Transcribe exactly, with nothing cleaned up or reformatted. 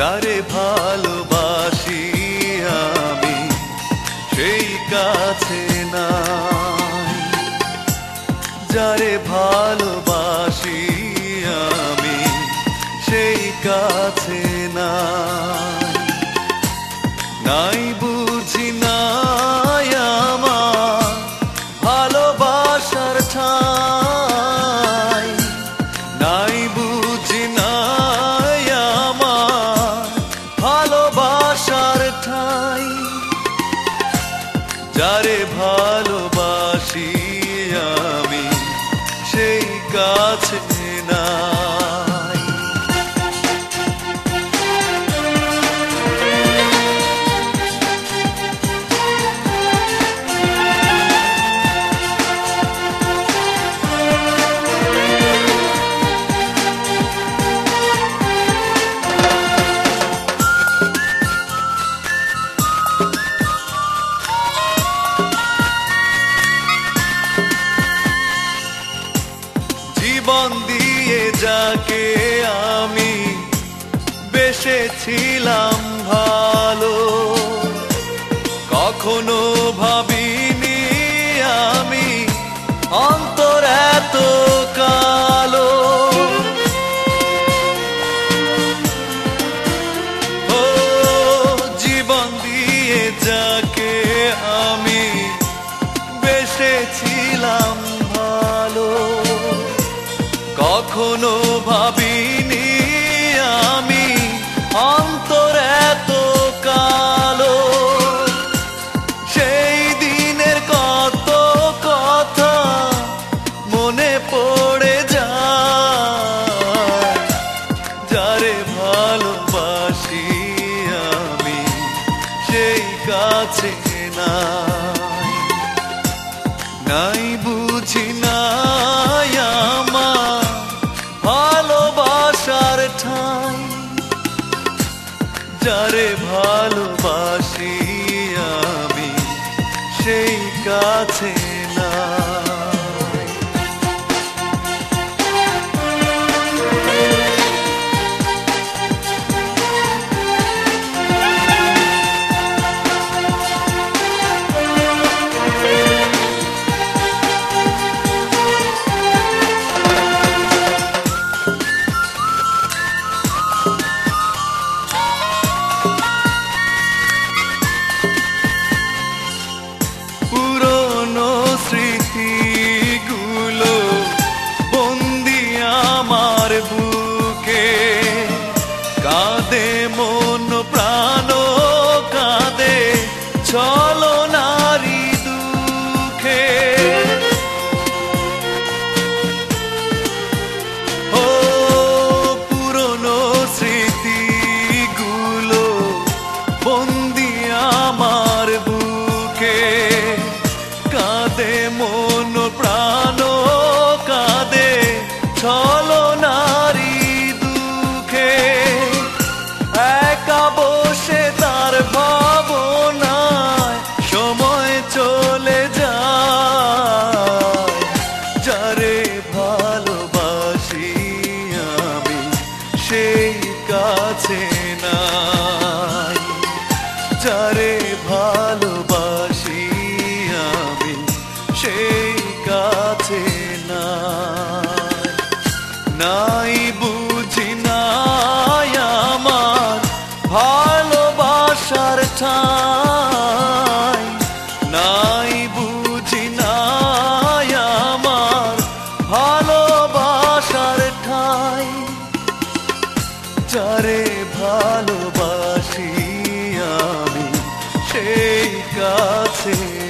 যারে ভালোবাসি আমি সেই কাছে নাই, যারে ভালোবাসি আমি সেই কাছে নাই, নাই বুঝি নাই আমার ভালোবাসার ঠাই, নাই বুঝি নাই আমার ভালোবাসার ঠাই, যারে ভালোবাসি আমি সেই কাছে নাই। জীবন দিয়ে যাকে আমি বেসেছিলাম ভালো, কখনো ভাবিনি আমি অন্তর এত কালো। ও জীবন দিয়ে যাকে আমি বেসেছিলাম ভালো, কখনো ভাবিনি আমি অন্তর এত কালো। সেই দিনের কত কথা মনে পড়ে যায়, যারে ভালোবাসি আমি সেই কাছে নাই, নাই বুঝি নাই আমার ভালোবাসার ঠাই, যারে ভালোবাসি আমি সেই কাছে নাই। পুরনো স্মৃতিগুলো বন্দি আমার বুকে, কাঁদে মন প্রাণ কাঁদে ছলনারি দুঃখে। ও পুরনো স্মৃতিগুলো বন্দি আমার বুকে, কাঁদে মন প্রাণ কাঁদে ছলনারি দুঃখে। একা বসে তার ভাবনায় সময় চলে যায়, যারে ভালোবাসি আমি সেই কাছে নাই, যারে ভালোবাসি আমি সেই কাছে নাই, নাই বুঝি নাই আমার ভালোবাসার ঠাই, নাই বুঝি নাই আমার ভালোবাসার ঠাই, যারে ভালোবাসি আমি সেই কাছে